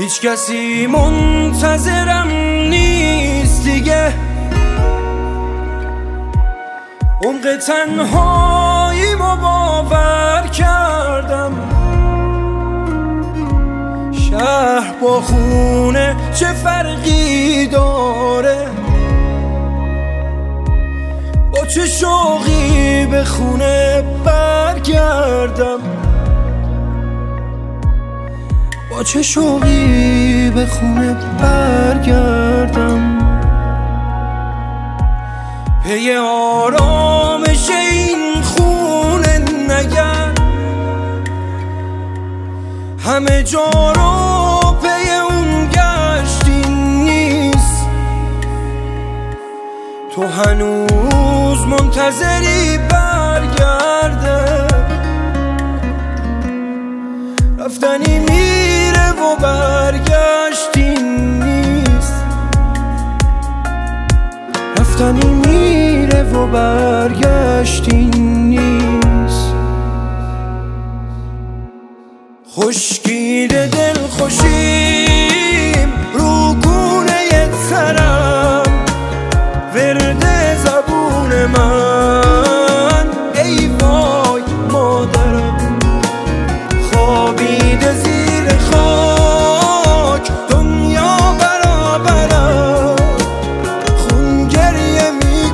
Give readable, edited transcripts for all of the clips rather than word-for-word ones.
هیچ کسی منتظرم نیست دیگه، عمق تنهاییمو باور کردم. شهر با خونه چه فرقی داره، با چه شوقی به خونه برگردم، با چه شوقی به خونه برگردم. پی آرامش این خونه نگرد، همه جا رو پی اون گشتی نیست. تو هنوز منتظری برگرده، رفتنی میره و برگشتی نیست. رفتنی میره و برگشتی نیست. خشکیده دل خوشیم رو گونه ترم، ورد زبون من ای وای مادرم. خوابیده زیر خاک دنیا برابرم، خون گریه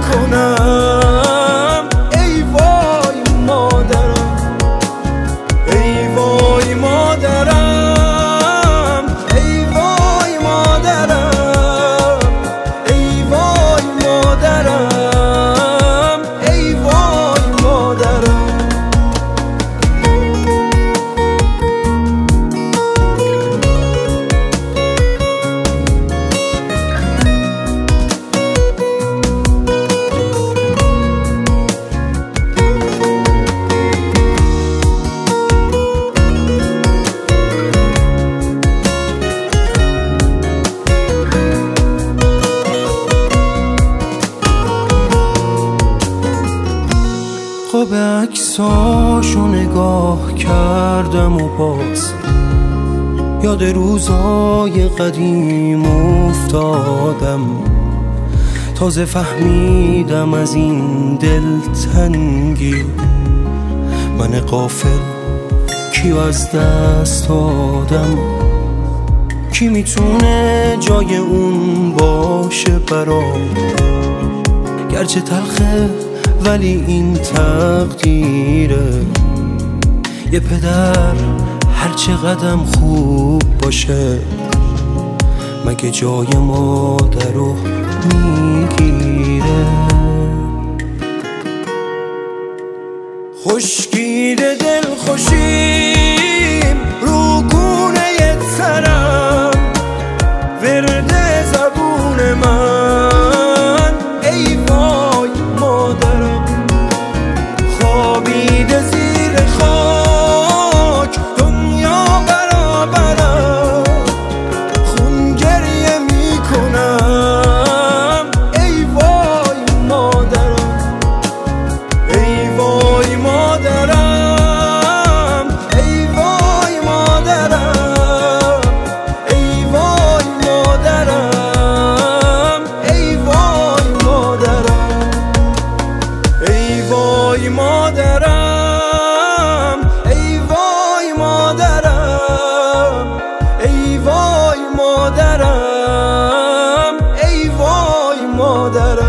میکنم ای وای مادرم. ای وای مادرم، ای وای مادرم، ای وای مادرم، ای وای مادرم. خواب عکساشو نگاه کردم و باز یاد روزای قدیم افتادم. تازه فهمیدم از این دلتنگی من غافل کیو از دست دادم. کی میتونه جای اون باشه برام؟ گرچه تلخه ولی این تقدیره. یه پدر هر چقدرم خوب باشه مگه جای مادر رو میگیره. خشکیده دل خوشیم رو گونه ترم، ورد زبون من ای وای مادرم. خوابیده زیر خاک دنیا برابرم، خون گریه میکنم ای وای مادرم. ای وای مادرم، ای وای مادرم، ای وای مادرم، ای وای مادرم. ای وای مادرم، ای وای مادرم، ای وای مادرم، ای وای مادرم.